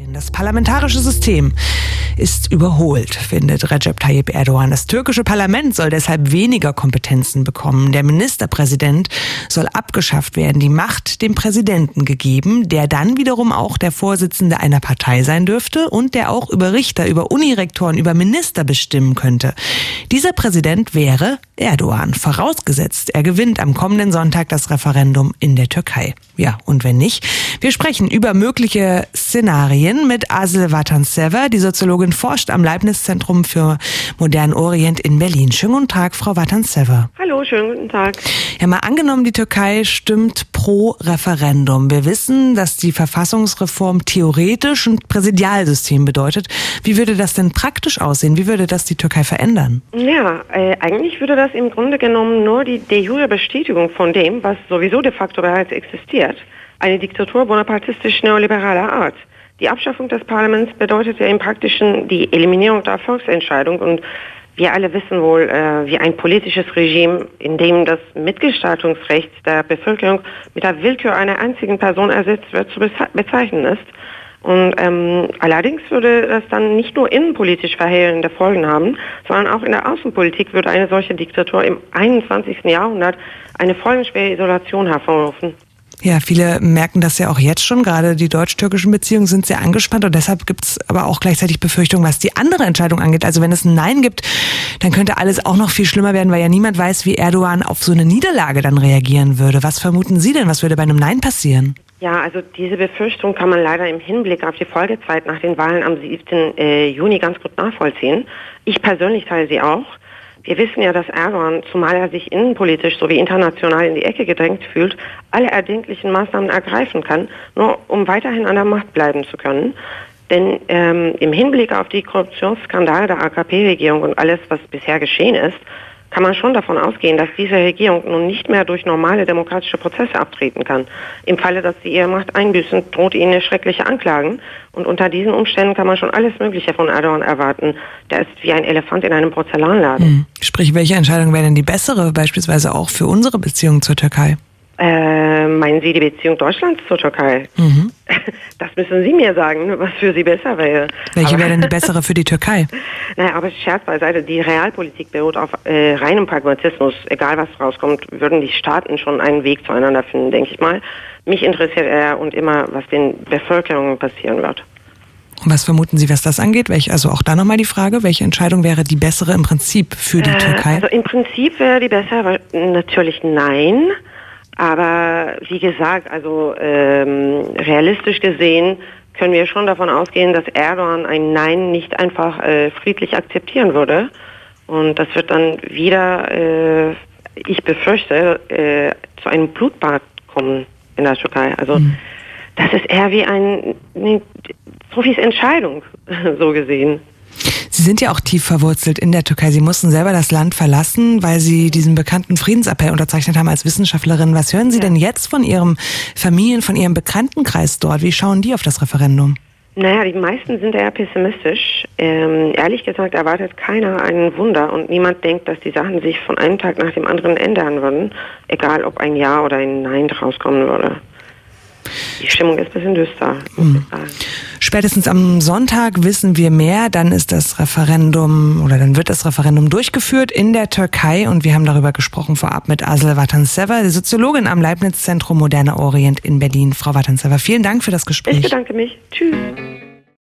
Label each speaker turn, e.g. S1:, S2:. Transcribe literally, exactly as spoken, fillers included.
S1: Syrien. Das parlamentarische System ist überholt, findet Recep Tayyip Erdogan. Das türkische Parlament soll deshalb weniger Kompetenzen bekommen. Der Ministerpräsident soll abgeschafft werden, die Macht dem Präsidenten gegeben, der dann wiederum auch der Vorsitzende einer Partei sein dürfte und der auch über Richter, über Unirektoren, über Minister bestimmen könnte. Dieser Präsident wäre Erdogan, vorausgesetzt, er gewinnt am kommenden Sonntag das Referendum in der Türkei. Ja, und wenn nicht? Wir sprechen über mögliche Szenarien mit Aslı Vatansever. Die Soziologin forscht am Leibniz-Zentrum für modernen Orient in Berlin. Schönen guten Tag, Frau Vatansever.
S2: Hallo, schönen guten Tag.
S1: Ja, mal angenommen, die Türkei stimmt pro Referendum. Wir wissen, dass die Verfassungsreform theoretisch ein Präsidialsystem bedeutet. Wie würde das denn praktisch aussehen? Wie würde das die Türkei verändern?
S2: Ja, äh, eigentlich würde das im Grunde genommen nur die de jure Bestätigung von dem, was sowieso de facto bereits existiert. Eine Diktatur bonapartistisch-neoliberaler Art. Die Abschaffung des Parlaments bedeutet ja im Praktischen die Eliminierung der Volksentscheidung und wir alle wissen wohl, äh, wie ein politisches Regime, in dem das Mitgestaltungsrecht der Bevölkerung mit der Willkür einer einzigen Person ersetzt wird, zu bezeichnen ist. Und ähm, allerdings würde das dann nicht nur innenpolitisch verheerende Folgen haben, sondern auch in der Außenpolitik würde eine solche Diktatur im einundzwanzigsten Jahrhundert eine folgenschwere Isolation hervorrufen.
S1: Ja, viele merken das ja auch jetzt schon. Gerade die deutsch-türkischen Beziehungen sind sehr angespannt und deshalb gibt es aber auch gleichzeitig Befürchtungen, was die andere Entscheidung angeht. Also wenn es ein Nein gibt, dann könnte alles auch noch viel schlimmer werden, weil ja niemand weiß, wie Erdogan auf so eine Niederlage dann reagieren würde. Was vermuten Sie denn? Was würde bei einem Nein passieren?
S2: Ja, also diese Befürchtung kann man leider im Hinblick auf die Folgezeit nach den Wahlen am siebten Juni ganz gut nachvollziehen. Ich persönlich teile sie auch. Wir wissen ja, dass Erdogan, zumal er sich innenpolitisch sowie international in die Ecke gedrängt fühlt, alle erdenklichen Maßnahmen ergreifen kann, nur um weiterhin an der Macht bleiben zu können. Denn ähm, im Hinblick auf die Korruptionsskandale der A K P-Regierung und alles, was bisher geschehen ist, kann man schon davon ausgehen, dass diese Regierung nun nicht mehr durch normale demokratische Prozesse abtreten kann. Im Falle, dass sie ihre Macht einbüßen, droht ihnen schreckliche Anklagen. Und unter diesen Umständen kann man schon alles Mögliche von Erdogan erwarten. Der ist wie ein Elefant in einem Porzellanladen.
S1: Hm. Sprich, welche Entscheidung wäre denn die bessere, beispielsweise auch für unsere Beziehung zur Türkei?
S2: Äh, meinen Sie die Beziehung Deutschlands zur Türkei?
S1: Mhm.
S2: Das müssen Sie mir sagen, was für Sie besser wäre.
S1: Welche wäre denn die bessere für die Türkei?
S2: Naja, aber Scherz beiseite, die Realpolitik beruht auf äh, reinem Pragmatismus. Egal was rauskommt, würden die Staaten schon einen Weg zueinander finden, denke ich mal. Mich interessiert eher und immer, was den Bevölkerungen passieren wird.
S1: Und was vermuten Sie, was das angeht? Welche, also auch da nochmal die Frage, welche Entscheidung wäre die bessere im Prinzip für die äh, Türkei?
S2: Also im Prinzip wäre die bessere natürlich nein. Aber wie gesagt, also ähm, realistisch gesehen können wir schon davon ausgehen, dass Erdogan ein Nein nicht einfach äh, friedlich akzeptieren würde. Und das wird dann wieder, äh, ich befürchte, äh, zu einem Blutbad kommen in der Türkei. Also mhm. das ist eher wie ein, eine Profis Entscheidung, so gesehen.
S1: Sie sind ja auch tief verwurzelt in der Türkei. Sie mussten selber das Land verlassen, weil Sie diesen bekannten Friedensappell unterzeichnet haben als Wissenschaftlerin. Was hören Sie ja. denn jetzt von Ihrem Familien, von Ihrem Bekanntenkreis dort? Wie schauen die auf das Referendum?
S2: Naja, die meisten sind eher pessimistisch. Ähm, ehrlich gesagt erwartet keiner ein Wunder und niemand denkt, dass die Sachen sich von einem Tag nach dem anderen ändern würden, egal ob ein Ja oder ein Nein draus kommen würde. Die Stimmung ist ein bisschen düster, muss
S1: mhm.
S2: ich sagen.
S1: Spätestens am Sonntag wissen wir mehr, dann ist das Referendum oder dann wird das Referendum durchgeführt in der Türkei und wir haben darüber gesprochen vorab mit Aslı Vatansever, die Soziologin am Leibniz-Zentrum Moderner Orient in Berlin. Frau Vatansever, vielen Dank für das Gespräch.
S2: Ich bedanke mich. Tschüss.